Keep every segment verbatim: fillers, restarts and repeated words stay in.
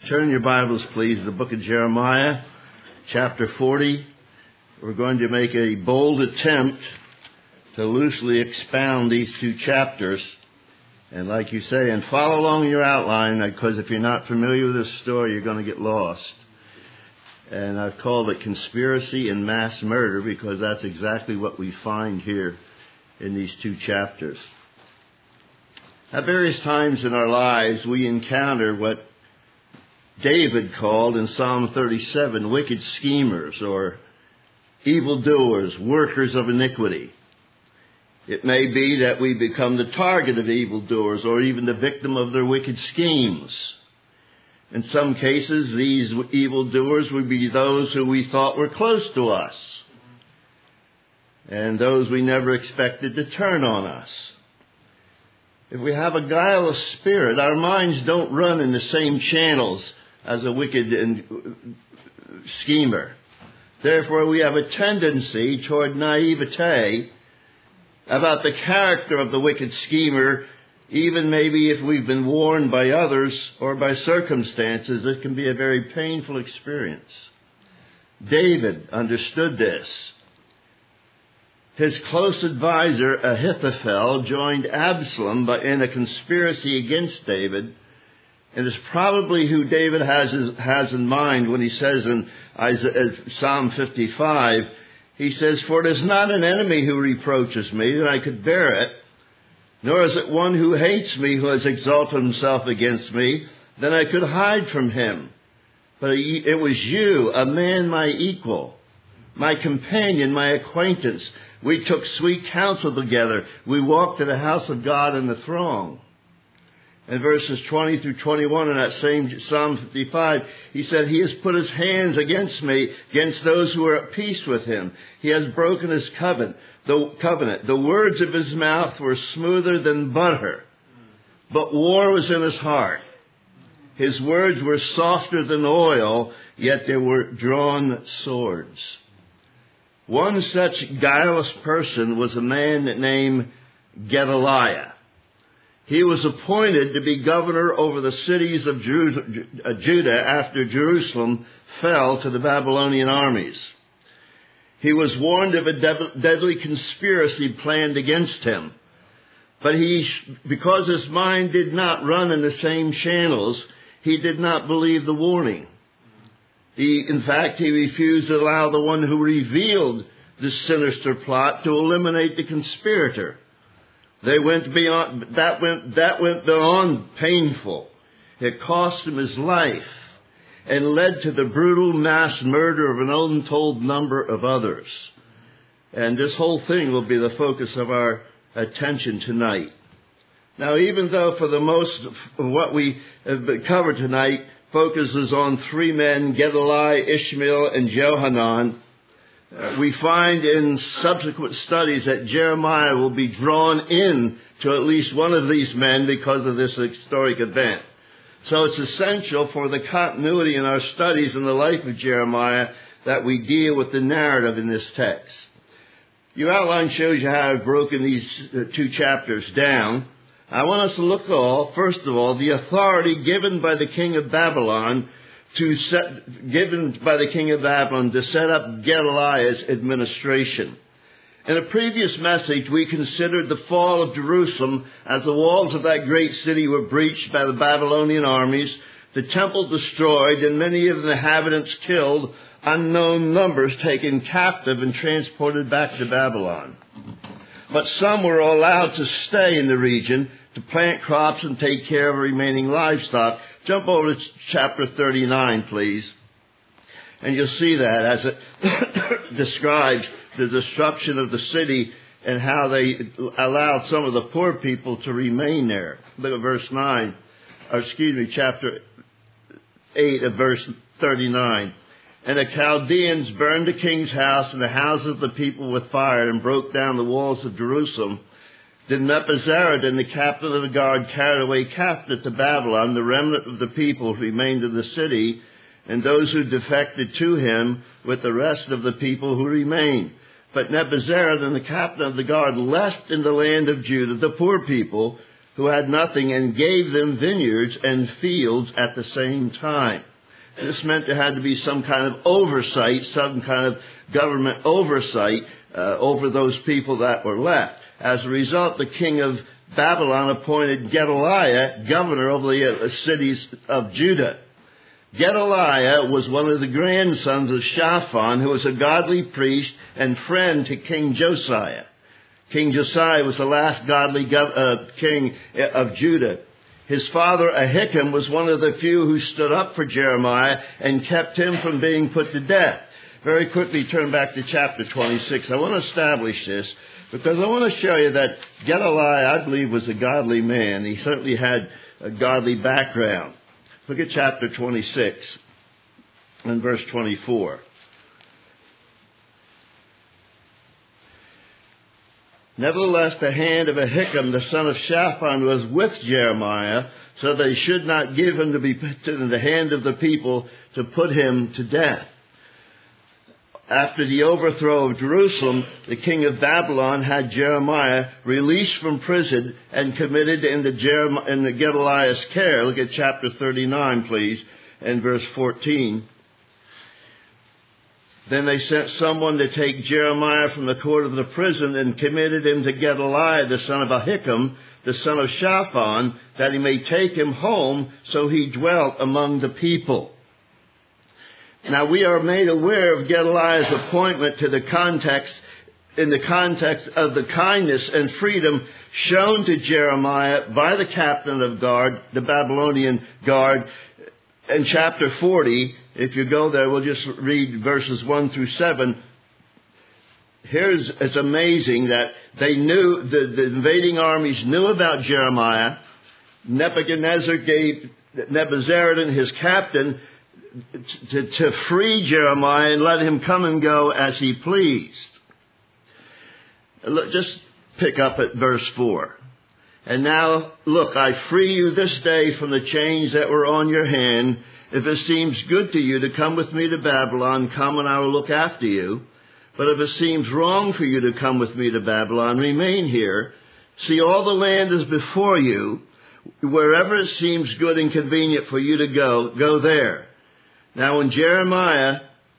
Turn your Bibles, please, to the book of Jeremiah, chapter forty. We're going to make a bold attempt to loosely expound these two chapters. And like you say, and follow along your outline, because if you're not familiar with this story, you're going to get lost. And I've called it Conspiracy and Mass Murder, because that's exactly what we find here in these two chapters. At various times in our lives, we encounter what David called in Psalm thirty-seven, wicked schemers or evildoers, workers of iniquity. It may be that we become the target of evildoers or even the victim of their wicked schemes. In some cases, these evildoers would be those who we thought were close to us and those we never expected to turn on us. If we have a guileless spirit, our minds don't run in the same channels as a wicked schemer. Therefore, we have a tendency toward naivete about the character of the wicked schemer, even maybe if we've been warned by others or by circumstances. It can be a very painful experience. David understood this. His close advisor, Ahithophel, joined Absalom in a conspiracy against David. And it's probably who David has has in mind when he says in Psalm fifty-five, he says, "For it is not an enemy who reproaches me, that I could bear it, nor is it one who hates me who has exalted himself against me, then I could hide from him. But it was you, a man my equal, my companion, my acquaintance. We took sweet counsel together. We walked to the house of God in the throng." In verses twenty through twenty-one in that same Psalm fifty-five, he said, "He has put his hands against me, against those who are at peace with him. He has broken his covenant. The covenant. The words of his mouth were smoother than butter, but war was in his heart. His words were softer than oil, yet they were drawn swords." One such guileless person was a man named Gedaliah. He was appointed to be governor over the cities of Judah after Jerusalem fell to the Babylonian armies. He was warned of a deadly conspiracy planned against him. But he, because his mind did not run in the same channels, he did not believe the warning. He, in fact, he refused to allow the one who revealed this sinister plot to eliminate the conspirator. They went beyond, that went, that went beyond painful. It cost him his life and led to the brutal mass murder of an untold number of others. And this whole thing will be the focus of our attention tonight. Now, even though for the most of what we have covered tonight focuses on three men, Gedaliah, Ishmael, and Johanan, Uh, we find in subsequent studies that Jeremiah will be drawn in to at least one of these men because of this historic event. So it's essential for the continuity in our studies in the life of Jeremiah that we deal with the narrative in this text. Your outline shows you how I've broken these uh, two chapters down. I want us to look at all, first of all, the authority given by the king of Babylon to set, given by the king of Babylon to set up Gedaliah's administration. In a previous message, we considered the fall of Jerusalem as the walls of that great city were breached by the Babylonian armies, the temple destroyed, and many of the inhabitants killed, unknown numbers taken captive and transported back to Babylon. But some were allowed to stay in the region to plant crops and take care of remaining livestock. Jump over to chapter thirty-nine, please. And you'll see that as it describes the destruction of the city and how they allowed some of the poor people to remain there. Look at verse nine, or excuse me, chapter eight of verse thirty-nine. "And the Chaldeans burned the king's house and the houses of the people with fire and broke down the walls of Jerusalem. Then Nebuzaradan, the captain of the guard, carried away captive to Babylon the remnant of the people who remained in the city, and those who defected to him with the rest of the people who remained. But Nebuzaradan, the captain of the guard, left in the land of Judah the poor people who had nothing, and gave them vineyards and fields at the same time. This meant there had to be some kind of oversight, some kind of government oversight uh, over those people that were left. As a result, the king of Babylon appointed Gedaliah governor over the uh, cities of Judah. Gedaliah was one of the grandsons of Shaphan, who was a godly priest and friend to King Josiah. King Josiah was the last godly gov- uh, king of Judah. His father Ahikam was one of the few who stood up for Jeremiah and kept him from being put to death. Very quickly turn back to chapter twenty-six. I want to establish this because I want to show you that Gedaliah, I believe, was a godly man. He certainly had a godly background. Look at chapter twenty-six and verse twenty-four. Nevertheless, the hand of Ahikam, the son of Shaphan, was with Jeremiah, so they should not give him to be put in the hand of the people to put him to death. After the overthrow of Jerusalem, the king of Babylon had Jeremiah released from prison and committed into, Jeremiah, into Gedaliah's care. Look at chapter thirty-nine, please, and verse fourteen. Then they sent someone to take Jeremiah from the court of the prison and committed him to Gedaliah, the son of Ahikam, the son of Shaphan, that he may take him home, so he dwelt among the people. Now we are made aware of Gedaliah's appointment to the context, in the context of the kindness and freedom shown to Jeremiah by the captain of guard, the Babylonian guard, in chapter forty. If you go there, we'll just read verses one through seven. Here's, it's amazing that they knew, the, the invading armies knew about Jeremiah. Nebuchadnezzar gave Nebuzaradan, his captain, to, to free Jeremiah and let him come and go as he pleased. Look, just pick up at verse four. And now, look, I free you this day from the chains that were on your hand. If it seems good to you to come with me to Babylon, come and I will look after you. But if it seems wrong for you to come with me to Babylon, remain here. See, all the land is before you. Wherever it seems good and convenient for you to go, go there. Now when Jeremiah,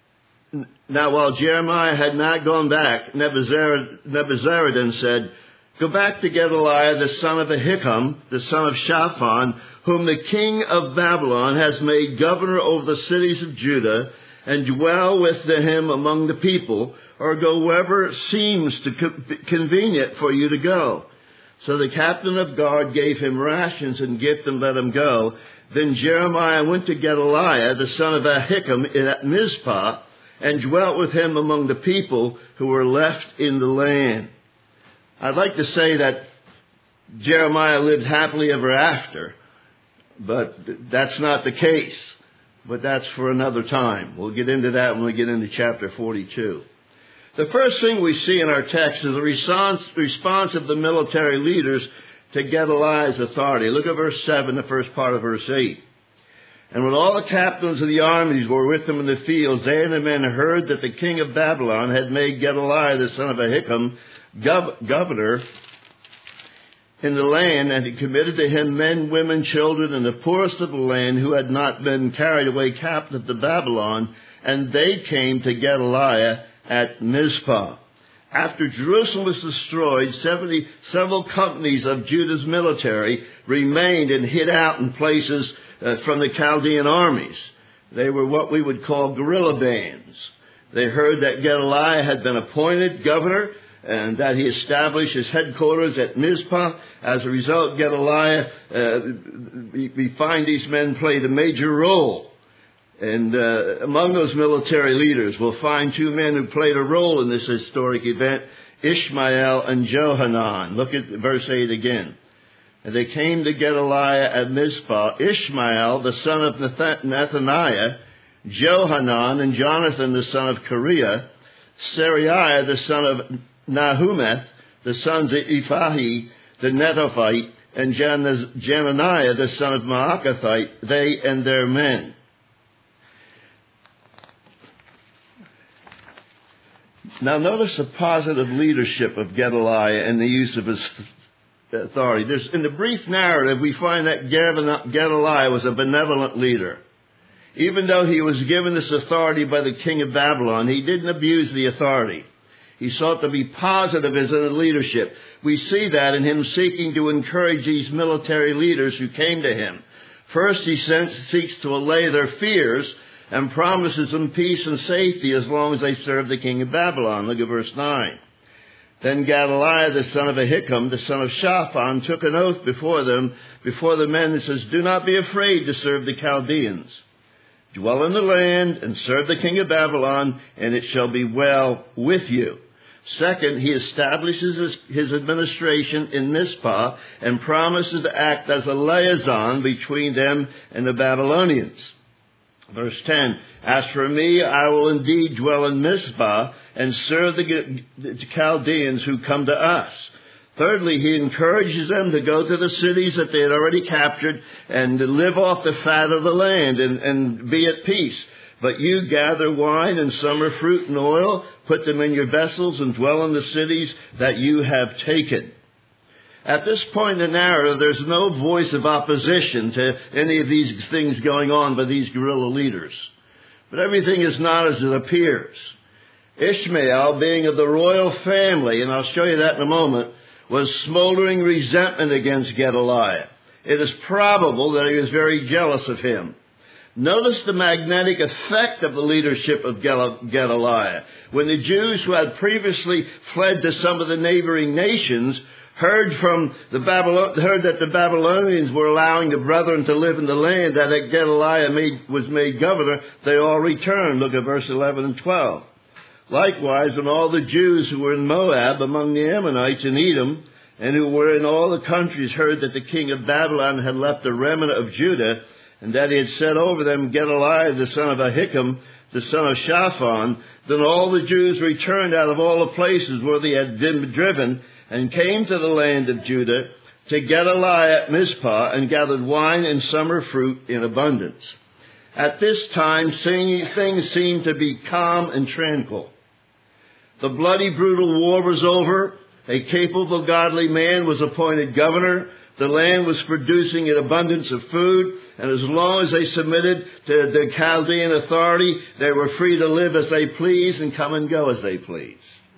now while Jeremiah had not gone back, Nebuzaradan, Nebuzaradan said, go back to Gedaliah, the son of Ahikam, the son of Shaphan, whom the king of Babylon has made governor over the cities of Judah, and dwell with him among the people, or go wherever seems to convenient for you to go. So the captain of guard gave him rations and gift and let him go. Then Jeremiah went to Gedaliah, the son of Ahikam, at Mizpah, and dwelt with him among the people who were left in the land. I'd like to say that Jeremiah lived happily ever after, but that's not the case. But that's for another time. We'll get into that when we get into chapter forty-two. The first thing we see in our text is the response, response of the military leaders to Gedaliah's authority. Look at verse seven, the first part of verse eight. And when all the captains of the armies were with them in the fields, they and the men heard that the king of Babylon had made Gedaliah, the son of Ahikam, gov- governor in the land, and he committed to him men, women, children, and the poorest of the land who had not been carried away captive to Babylon, and they came to Gedaliah at Mizpah. After Jerusalem was destroyed, seventy, several companies of Judah's military remained and hid out in places uh, from the Chaldean armies. They were what we would call guerrilla bands. They heard that Gedaliah had been appointed governor and that he established his headquarters at Mizpah. As a result, Gedaliah, uh, we, we find these men played a major role. And uh, among those military leaders, we'll find two men who played a role in this historic event, Ishmael and Johanan. Look at verse eight again. And they came to Gedaliah at Mizpah, Ishmael, the son of Nethaniah, Johanan and Jonathan, the son of Kareah, Seraiah, the son of Nahumeth, the sons of Ephahi, the Netophite, and Jananiah, the son of Maakathite, they and their men. Now notice the positive leadership of Gedaliah and the use of his authority. There's, in the brief narrative, we find that Gedaliah was a benevolent leader. Even though he was given this authority by the king of Babylon, he didn't abuse the authority. He sought to be positive as in leadership. We see that in him seeking to encourage these military leaders who came to him. First, he seeks to allay their fears and promises them peace and safety as long as they serve the king of Babylon. Look at verse nine. Then Gedaliah, the son of Ahikam, the son of Shaphan, took an oath before them, before the men, and says, "Do not be afraid to serve the Chaldeans. Dwell in the land and serve the king of Babylon, and it shall be well with you." Second, he establishes his, his administration in Mizpah and promises to act as a liaison between them and the Babylonians. Verse ten, "As for me, I will indeed dwell in Mizpah and serve the, the Chaldeans who come to us." Thirdly, he encourages them to go to the cities that they had already captured and to live off the fat of the land and, and be at peace. "But you gather wine and summer fruit and oil, put them in your vessels, and dwell in the cities that you have taken." At this point in the narrative, there's no voice of opposition to any of these things going on by these guerrilla leaders. But everything is not as it appears. Ishmael, being of the royal family, and I'll show you that in a moment, was smoldering resentment against Gedaliah. It is probable that he was very jealous of him. Notice the magnetic effect of the leadership of Gedaliah. When the Jews who had previously fled to some of the neighboring nations heard from the Babylon, heard that the Babylonians were allowing the brethren to live in the land that Gedaliah made, was made governor, they all returned. Look at verse eleven and twelve. "Likewise, when all the Jews who were in Moab, among the Ammonites in Edom, and who were in all the countries, heard that the king of Babylon had left a remnant of Judah, and that he had set over them Gedaliah the son of Ahikam, the son of Shaphan, then all the Jews returned out of all the places where they had been driven, and came to the land of Judah, to Gedaliah at Mizpah, and gathered wine and summer fruit in abundance." At this time, things seemed to be calm and tranquil. The bloody, brutal war was over. A capable, godly man was appointed governor. The land was producing an abundance of food, and as long as they submitted to the Chaldean authority, they were free to live as they pleased and come and go as they pleased.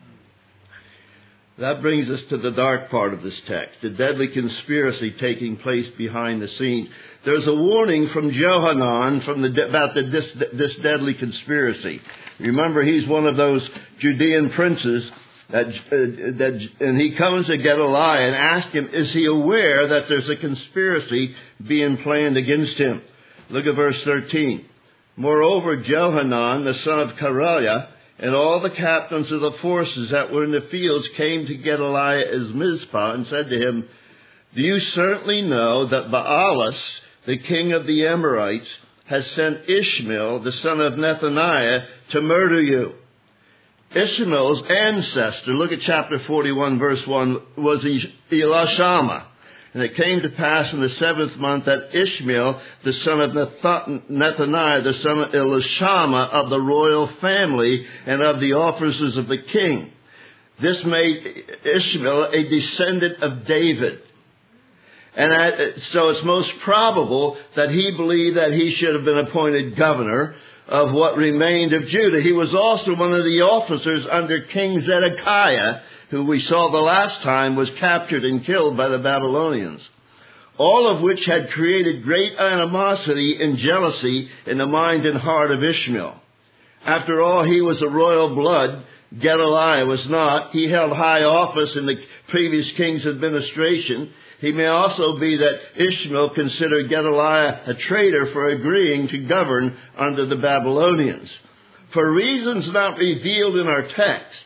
That brings us to the dark part of this text, the deadly conspiracy taking place behind the scenes. There's a warning from Johanan from the, about the, this, this deadly conspiracy. Remember, he's one of those Judean princes, that, uh, that, and he comes to Gedaliah and asks him, is he aware that there's a conspiracy being planned against him? Look at verse thirteen. "Moreover, Johanan, the son of Kareah, and all the captains of the forces that were in the fields came to Gedaliah as Mizpah and said to him, Do you certainly know that Baalis, the king of the Amorites, has sent Ishmael, the son of Nethaniah, to murder you? Ishmael's ancestor," look at chapter forty-one, verse one, "was Elishama. And it came to pass in the seventh month that Ishmael, the son of Nethaniah, the son of Elishama, of the royal family and of the officers of the king. This made Ishmael a descendant of David. And so it's most probable that he believed that he should have been appointed governor of what remained of Judah. He was also one of the officers under King Zedekiah, who we saw the last time was captured and killed by the Babylonians. All of which had created great animosity and jealousy in the mind and heart of Ishmael. After all, he was a royal blood. Gedaliah was not. He held high office in the previous king's administration. He may also be that Ishmael considered Gedaliah a traitor for agreeing to govern under the Babylonians. For reasons not revealed in our text,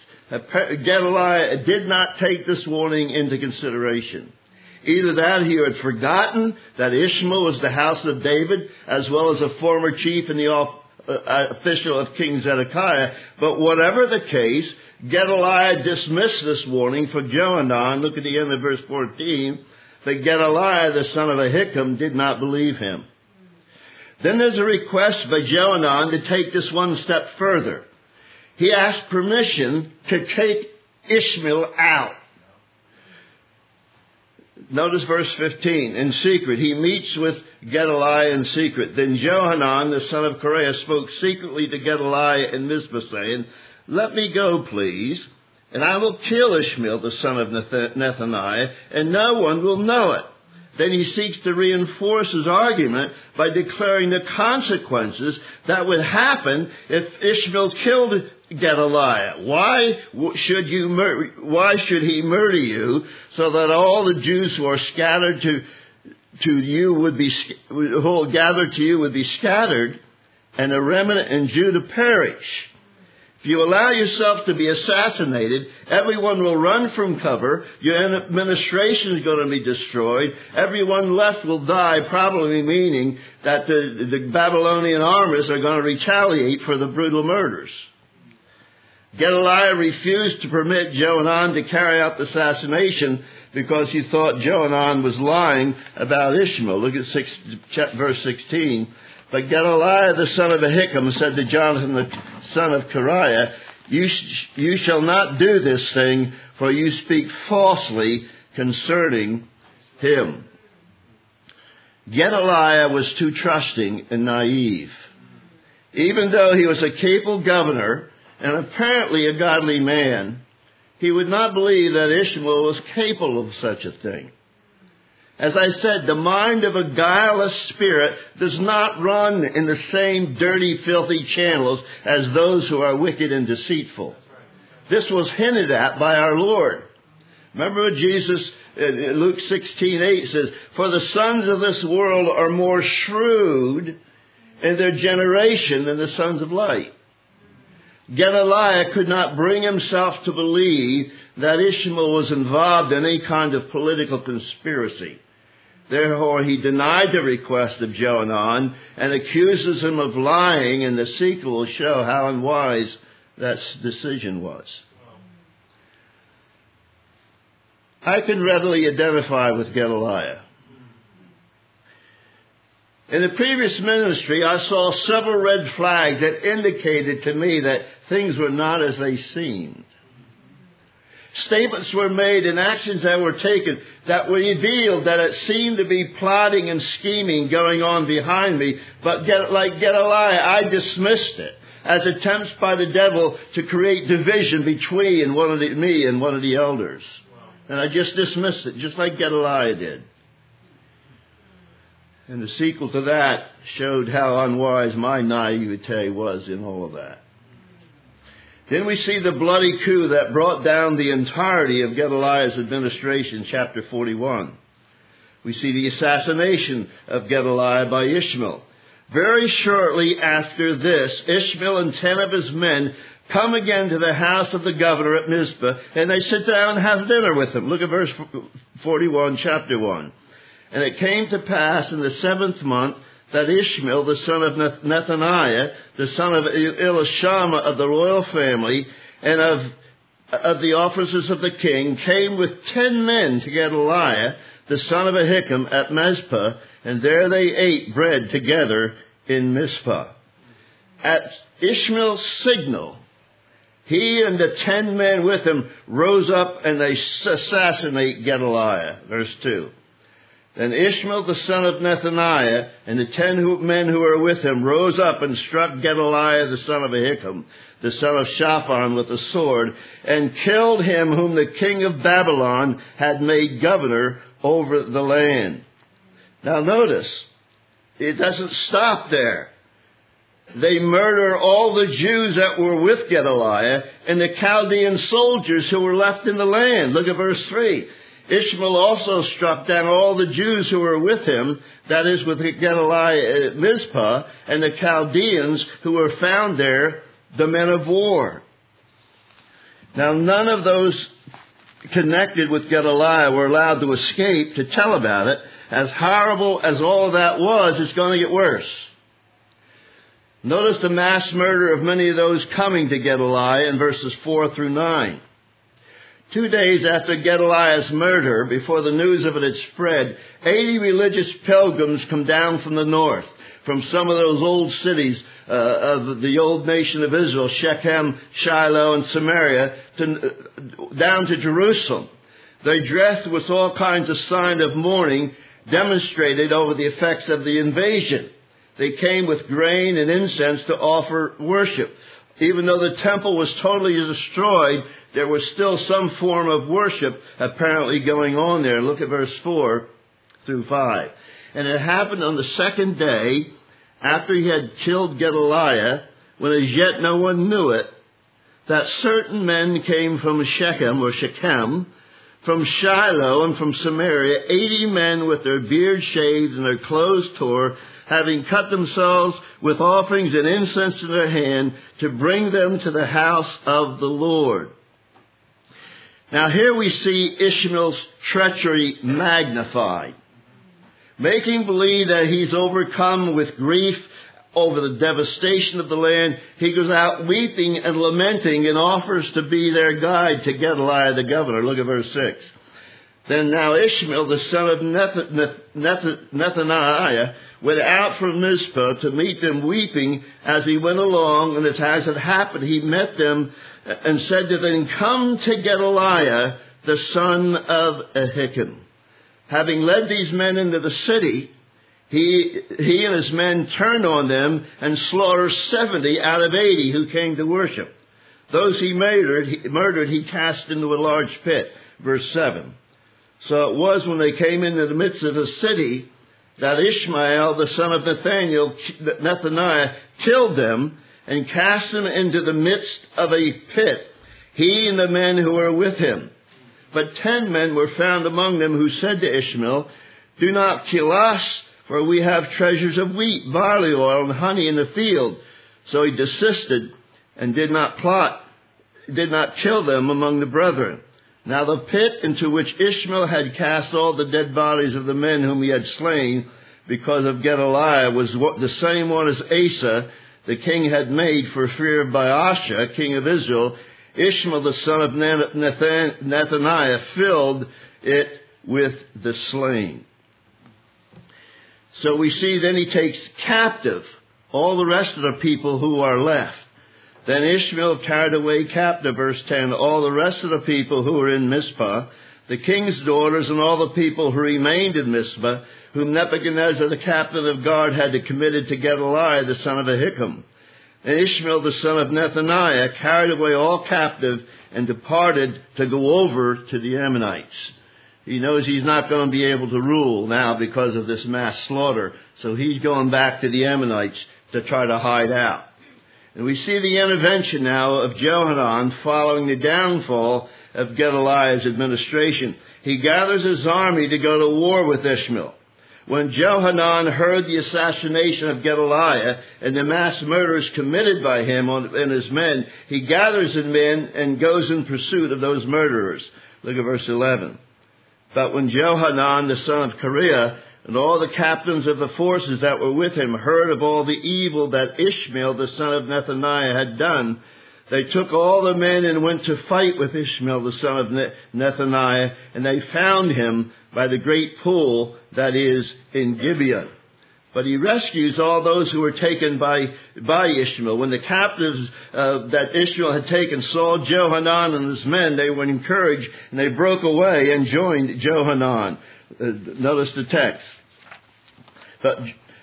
Gedaliah did not take this warning into consideration. Either that he had forgotten that Ishmael was the house of David, as well as a former chief and the official of King Zedekiah. But whatever the case, Gedaliah dismissed this warning for Johanan. Look at the end of verse fourteen. But Gedaliah, the son of Ahikam, did not believe him. Then there's a request by Johanan to take this one step further. He asked permission to take Ishmael out. Notice verse fifteen. In secret, he meets with Gedaliah in secret. Then Johanan, the son of Kareah, spoke secretly to Gedaliah in Mizpah, saying, let me go, please, and I will kill Ishmael, the son of Nethaniah, and no one will know it. Then he seeks to reinforce his argument by declaring the consequences that would happen if Ishmael killed Gedaliah. Why should you mur- why should he murder you, so that all the Jews who are scattered to to you would be who will gather to you would be scattered, and a remnant in Judah perish? If you allow yourself to be assassinated, everyone will run from cover. Your administration is going to be destroyed. Everyone left will die, probably meaning that the, the Babylonian armies are going to retaliate for the brutal murders. Gedaliah refused to permit Johanan to carry out the assassination because he thought Johanan was lying about Ishmael. Look at six, verse sixteen. But Gedaliah, the son of Ahikam, said to Jonathan, the son of Kareah, you, sh- you shall not do this thing, for you speak falsely concerning him. Gedaliah was too trusting and naive. Even though he was a capable governor and apparently a godly man, he would not believe that Ishmael was capable of such a thing. As I said, the mind of a guileless spirit does not run in the same dirty, filthy channels as those who are wicked and deceitful. This was hinted at by our Lord. Remember what Jesus, in Luke sixteen eight says, for the sons of this world are more shrewd in their generation than the sons of light. Gedaliah could not bring himself to believe that Ishmael was involved in any kind of political conspiracy. Therefore, he denied the request of Johanan and accuses him of lying, and the sequel will show how unwise that decision was. I can readily identify with Gedaliah. In the previous ministry, I saw several red flags that indicated to me that things were not as they seemed. Statements were made and actions that were taken that revealed that it seemed to be plotting and scheming going on behind me. But like Gedaliah, I dismissed it as attempts by the devil to create division between one of the, me and one of the elders. And I just dismissed it, just like Gedaliah did. And the sequel to that showed how unwise my naivete was in all of that. Then we see the bloody coup that brought down the entirety of Gedaliah's administration, chapter forty-one. We see the assassination of Gedaliah by Ishmael. Very shortly after this, Ishmael and ten of his men come again to the house of the governor at Mizpah, and they sit down and have dinner with him. Look at verse forty-one, chapter one. And it came to pass in the seventh month that Ishmael, the son of Nethaniah, the son of Elishama of the royal family, and of, of the officers of the king, came with ten men to Gedaliah, the son of Ahikam, at Mizpah, and there they ate bread together in Mizpah. At Ishmael's signal, he and the ten men with him rose up and they assassinate Gedaliah. Verse two. Then Ishmael the son of Nethaniah and the ten who, men who were with him rose up and struck Gedaliah the son of Ahikam, the son of Shaphan, with a sword, and killed him whom the king of Babylon had made governor over the land. Now notice, it doesn't stop there. They murder all the Jews that were with Gedaliah and the Chaldean soldiers who were left in the land. Look at verse three. Ishmael also struck down all the Jews who were with him, that is, with Gedaliah at Mizpah, and the Chaldeans who were found there, the men of war. Now, none of those connected with Gedaliah were allowed to escape to tell about it. As horrible as all of that was, it's going to get worse. Notice the mass murder of many of those coming to Gedaliah in verses four through nine. Two days after Gedaliah's murder, before the news of it had spread, eighty religious pilgrims come down from the north, from some of those old cities uh, of the old nation of Israel, Shechem, Shiloh, and Samaria, to, uh, down to Jerusalem. They dressed with all kinds of sign of mourning, demonstrated over the effects of the invasion. They came with grain and incense to offer worship. Even though the temple was totally destroyed, there was still some form of worship apparently going on there. Look at verse four through five. And it happened on the second day, after he had killed Gedaliah, when as yet no one knew it, that certain men came from Shechem or Shechem, from Shiloh and from Samaria, eighty men with their beards shaved and their clothes tore, having cut themselves with offerings and incense in their hand, to bring them to the house of the Lord. Now here we see Ishmael's treachery magnified, making believe that he's overcome with grief over the devastation of the land. He goes out weeping and lamenting and offers to be their guide to Gedaliah the governor. Look at verse six. Then now Ishmael, the son of Nethaniah, went out from Mizpah to meet them weeping as he went along. And as it happened, he met them and said to them, "Come to Gedaliah, the son of Ahikam." Having led these men into the city, He, he and his men turned on them and slaughtered seventy out of eighty who came to worship. Those he murdered, he, murdered, he cast into a large pit. Verse seven. So it was when they came into the midst of the city that Ishmael, the son of Nathaniel, Nethaniah, killed them and cast them into the midst of a pit, he and the men who were with him. But ten men were found among them who said to Ishmael, "Do not kill us, for we have treasures of wheat, barley oil, and honey in the field." So he desisted and did not plot, did not kill them among the brethren. Now the pit into which Ishmael had cast all the dead bodies of the men whom he had slain because of Gedaliah was the same one as Asa, the king, had made for fear of Baasha, king of Israel. Ishmael, the son of Nethaniah, filled it with the slain. So we see then he takes captive all the rest of the people who are left. Then Ishmael carried away captive, verse ten, all the rest of the people who were in Mizpah, the king's daughters and all the people who remained in Mizpah, whom Nebuchadnezzar, the captain of guard, had committed to Gedaliah, the son of Ahikam. And Ishmael, the son of Nethaniah, carried away all captive and departed to go over to the Ammonites. He knows he's not going to be able to rule now because of this mass slaughter. So he's going back to the Ammonites to try to hide out. And we see the intervention now of Johanan following the downfall of Gedaliah's administration. He gathers his army to go to war with Ishmael. When Johanan heard the assassination of Gedaliah and the mass murders committed by him and his men, he gathers his men and goes in pursuit of those murderers. Look at verse eleven. But when Johanan, the son of Kareah, and all the captains of the forces that were with him heard of all the evil that Ishmael, the son of Nethaniah, had done, they took all the men and went to fight with Ishmael, the son of Nethaniah, and they found him by the great pool that is in Gibeon. But he rescues all those who were taken by, by Ishmael. When the captives uh, that Ishmael had taken saw Johanan and his men, they were encouraged, and they broke away and joined Johanan. Uh, notice the text. But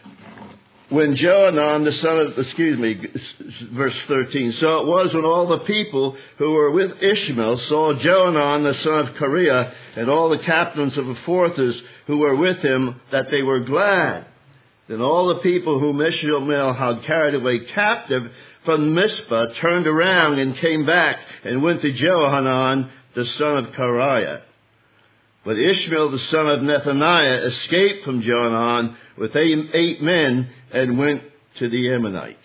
when Johanan, the son of, excuse me, verse thirteen. So it was when all the people who were with Ishmael saw Johanan, the son of Kareah, and all the captains of the forces who were with him, that they were glad. Then all the people whom Ishmael had carried away captive from Mizpah turned around and came back and went to Johanan, the son of Kareah. But Ishmael, the son of Nethaniah, escaped from Johanan with eight, eight men and went to the Ammonites.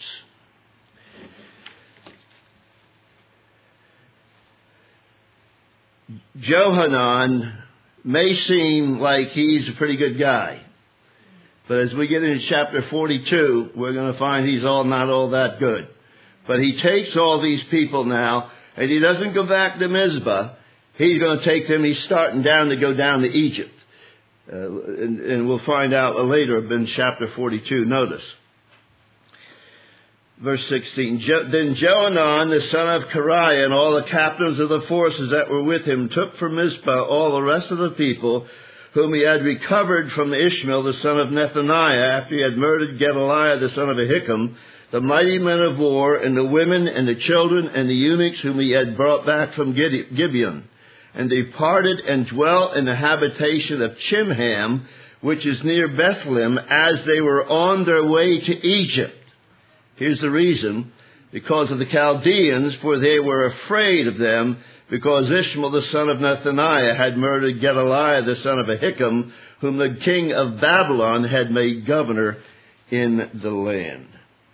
Johanan may seem like he's a pretty good guy. But as we get into chapter forty-two, we're going to find he's all not all that good. But he takes all these people now, and he doesn't go back to Mizpah. He's going to take them. He's starting down to go down to Egypt. Uh, and, and we'll find out later in chapter forty-two. Notice. Verse sixteen, jo- Then Johanan, the son of Kareah, and all the captains of the forces that were with him, took from Mizpah all the rest of the people, whom he had recovered from Ishmael, the son of Nethaniah, after he had murdered Gedaliah, the son of Ahikam, the mighty men of war, and the women, and the children, and the eunuchs, whom he had brought back from Gibeon. And they departed and dwelt in the habitation of Chimham, which is near Bethlehem, as they were on their way to Egypt. Here's the reason: because of the Chaldeans, for they were afraid of them, because Ishmael the son of Nethaniah had murdered Gedaliah the son of Ahikam, whom the king of Babylon had made governor in the land.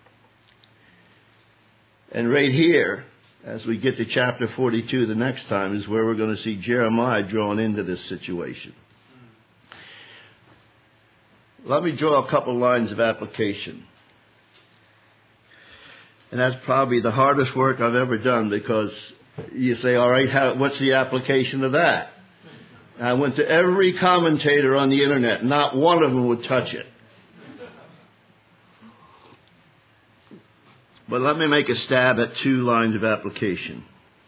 And right here, as we get to chapter forty-two the next time, is where we're going to see Jeremiah drawn into this situation. Let me draw a couple lines of application. And that's probably the hardest work I've ever done, because you say, all right, how, what's the application of that? I went to every commentator on the internet. Not one of them would touch it. But let me make a stab at two lines of application.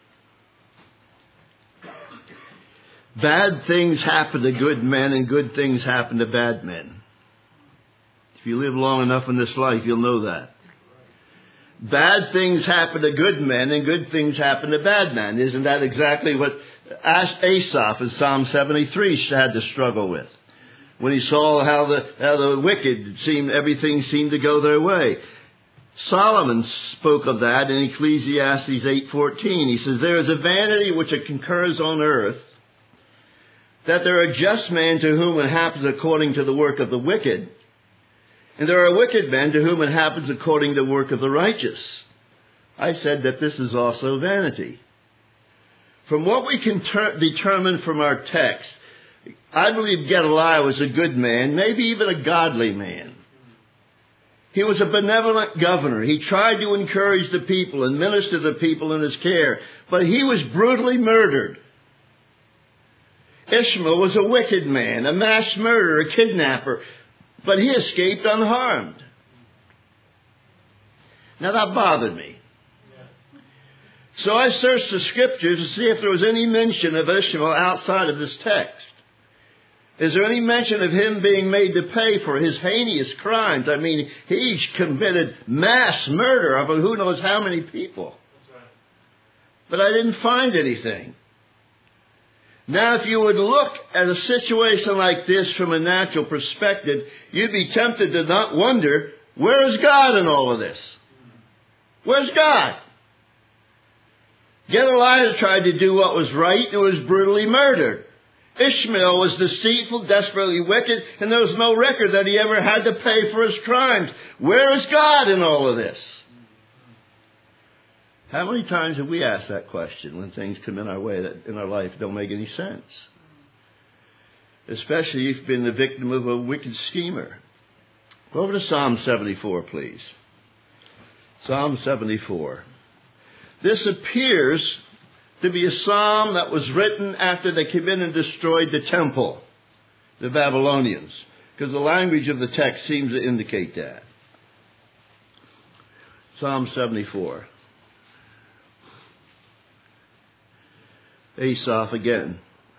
Bad things happen to good men, and good things happen to bad men. If you live long enough in this life, you'll know that. Bad things happen to good men, and good things happen to bad men. Isn't that exactly what Asaph in Psalm seventy-three had to struggle with? When he saw how the, how the wicked seemed, everything seemed to go their way. Solomon spoke of that in Ecclesiastes eight fourteen. He says, there is a vanity which concurs on earth, that there are just men to whom it happens according to the work of the wicked, and there are wicked men to whom it happens according to the work of the righteous. I said that this is also vanity. From what we can ter- determine from our text, I believe Gedaliah was a good man, maybe even a godly man. He was a benevolent governor. He tried to encourage the people and minister to the people in his care, but he was brutally murdered. Ishmael was a wicked man, a mass murderer, a kidnapper, but he escaped unharmed. Now that bothered me. So I searched the scriptures to see if there was any mention of Ishmael outside of this text. Is there any mention of him being made to pay for his heinous crimes? I mean, he committed mass murder of who knows how many people. But I didn't find anything. Now, if you would look at a situation like this from a natural perspective, you'd be tempted to not wonder, where is God in all of this? Where's God? Gedaliah tried to do what was right and was brutally murdered. Ishmael was deceitful, desperately wicked, and there was no record that he ever had to pay for his crimes. Where is God in all of this? How many times have we asked that question when things come in our way that in our life don't make any sense? Especially if you've been the victim of a wicked schemer. Go over to Psalm seventy-four, please. Psalm seventy-four. This appears to be a psalm that was written after they came in and destroyed the temple, the Babylonians, because the language of the text seems to indicate that. Psalm seventy-four. Asaph again.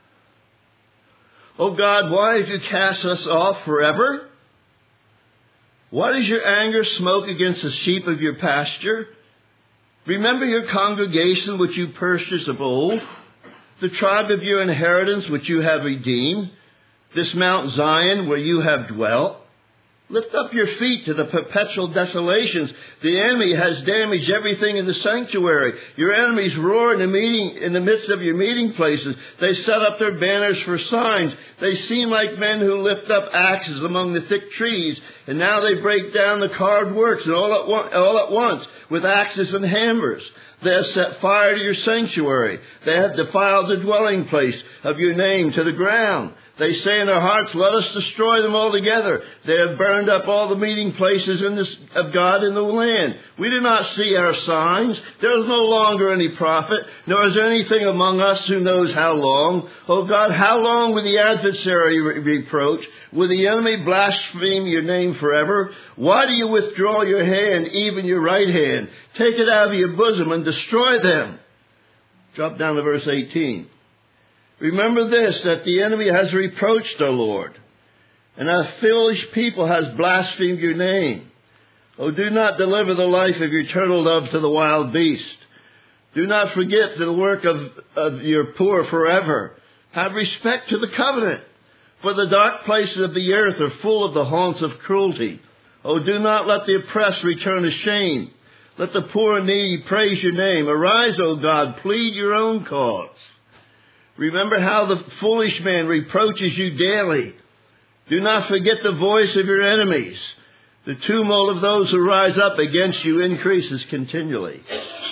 O God, why have you cast us off forever? Why does your anger smoke against the sheep of your pasture? Remember your congregation which you purchased of old, the tribe of your inheritance which you have redeemed, this Mount Zion where you have dwelt. Lift up your feet to the perpetual desolations. The enemy has damaged everything in the sanctuary. Your enemies roar in the meeting, in the midst of your meeting places. They set up their banners for signs. They seem like men who lift up axes among the thick trees. And now they break down the carved works, and all at, one, all at once with axes and hammers. They have set fire to your sanctuary. They have defiled the dwelling place of your name to the ground. They say in their hearts, let us destroy them altogether. They have burned up all the meeting places in this, of God in the land. We do not see our signs. There is no longer any prophet, nor is there anything among us who knows how long. O God, how long will the adversary re- reproach? Will the enemy blaspheme your name forever? Why do you withdraw your hand, even your right hand? Take it out of your bosom and destroy them. Drop down to verse eighteen. Remember this, that the enemy has reproached the Lord, and a foolish people has blasphemed your name. Oh, do not deliver the life of your turtle dove to the wild beast. Do not forget the work of, of your poor forever. Have respect to the covenant, for the dark places of the earth are full of the haunts of cruelty. Oh, do not let the oppressed return ashamed. Let the poor and needy praise your name. Arise, O God, plead your own cause. Remember how the foolish man reproaches you daily. Do not forget the voice of your enemies. The tumult of those who rise up against you increases continually.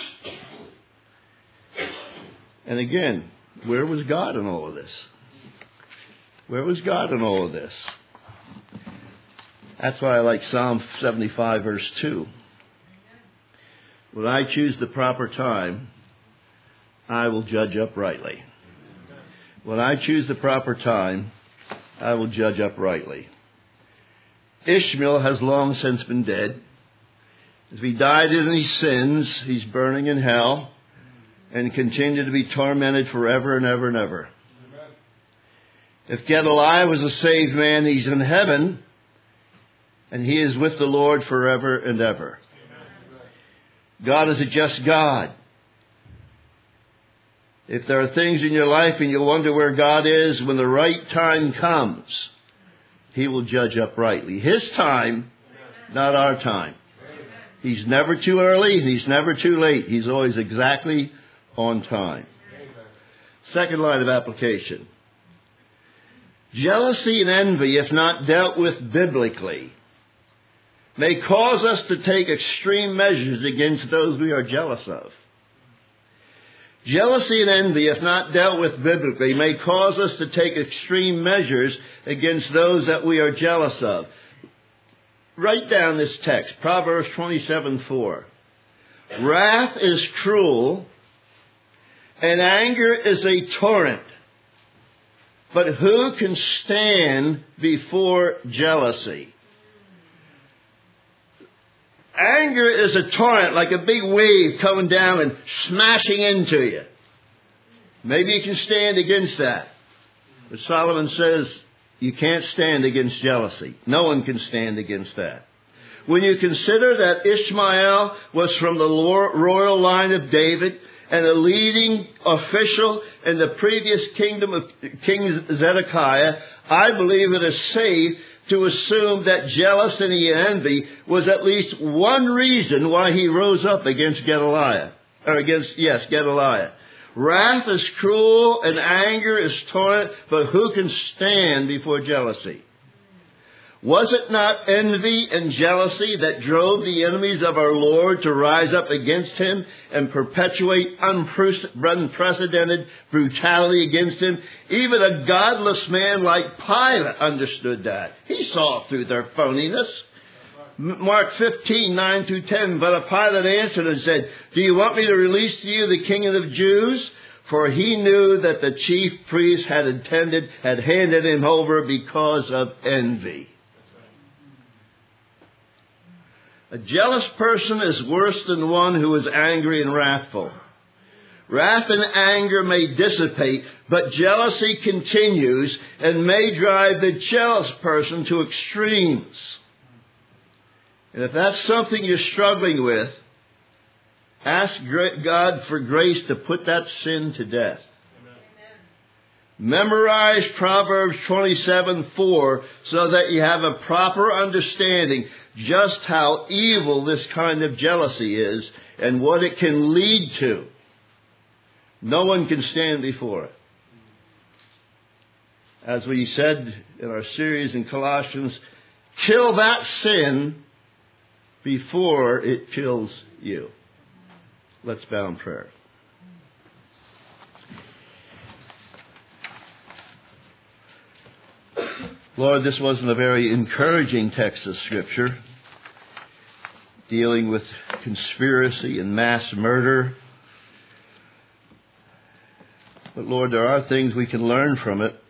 And again, where was God in all of this? Where was God in all of this? That's why I like Psalm seventy-five, verse two. When I choose the proper time, I will judge uprightly. When I choose the proper time, I will judge uprightly. Ishmael has long since been dead. As he died in his sins, he's burning in hell and continued to be tormented forever and ever and ever. Amen. If Gedaliah was a saved man, he's in heaven, and he is with the Lord forever and ever. Amen. God is a just God. If there are things in your life and you wonder where God is, when the right time comes, He will judge uprightly. His time, not our time. He's never too early and He's never too late. He's always exactly on time. Second line of application. Jealousy and envy, if not dealt with biblically, may cause us to take extreme measures against those we are jealous of. Jealousy and envy, if not dealt with biblically, may cause us to take extreme measures against those that we are jealous of. Write down this text, Proverbs twenty-seven four. Wrath is cruel, and anger is a torrent. But who can stand before jealousy? Anger is a torrent, like a big wave coming down and smashing into you. Maybe you can stand against that. But Solomon says you can't stand against jealousy. No one can stand against that. When you consider that Ishmael was from the royal line of David and a leading official in the previous kingdom of King Zedekiah, I believe it is safe to assume that jealousy and envy was at least one reason why he rose up against Gedaliah. Or against, yes, Gedaliah. Wrath is cruel and anger is torrent, but who can stand before jealousy? Was it not envy and jealousy that drove the enemies of our Lord to rise up against Him and perpetuate unprecedented brutality against Him? Even a godless man like Pilate understood that. He saw through their phoniness. Mark fifteen, nine through ten, but Pilate answered and said, do you want me to release to you the King of the Jews? For he knew that the chief priests had intended, had handed him over because of envy. A jealous person is worse than one who is angry and wrathful. Wrath and anger may dissipate, but jealousy continues and may drive the jealous person to extremes. And if that's something you're struggling with, ask God for grace to put that sin to death. Memorize Proverbs twenty-seven four so that you have a proper understanding just how evil this kind of jealousy is and what it can lead to. No one can stand before it. As we said in our series in Colossians, kill that sin before it kills you. Let's bow in prayer. Lord, this wasn't a very encouraging text of Scripture, dealing with conspiracy and mass murder. But Lord, there are things we can learn from it.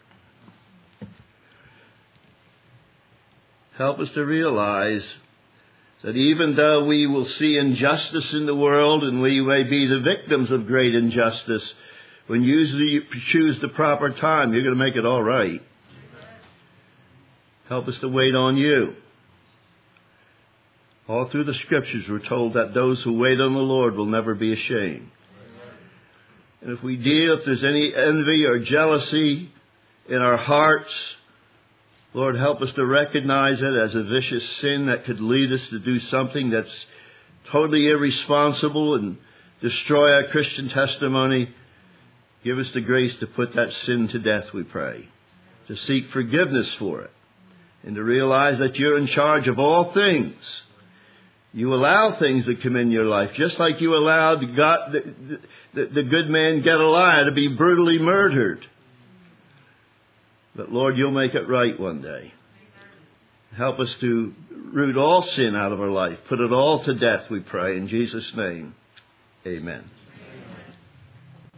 Help us to realize that even though we will see injustice in the world and we may be the victims of great injustice, when you choose the proper time, you're going to make it all right. Help us to wait on you. All through the Scriptures we're told that those who wait on the Lord will never be ashamed. And if we deal, if there's any envy or jealousy in our hearts, Lord, help us to recognize it as a vicious sin that could lead us to do something that's totally irresponsible and destroy our Christian testimony. Give us the grace to put that sin to death, we pray, to seek forgiveness for it, and to realize that you're in charge of all things. You allow things to come in your life, just like you allowed God, the, the, the good man Gedaliah to be brutally murdered. But Lord, you'll make it right one day. Help us to root all sin out of our life. Put it all to death, we pray. In Jesus' name, amen.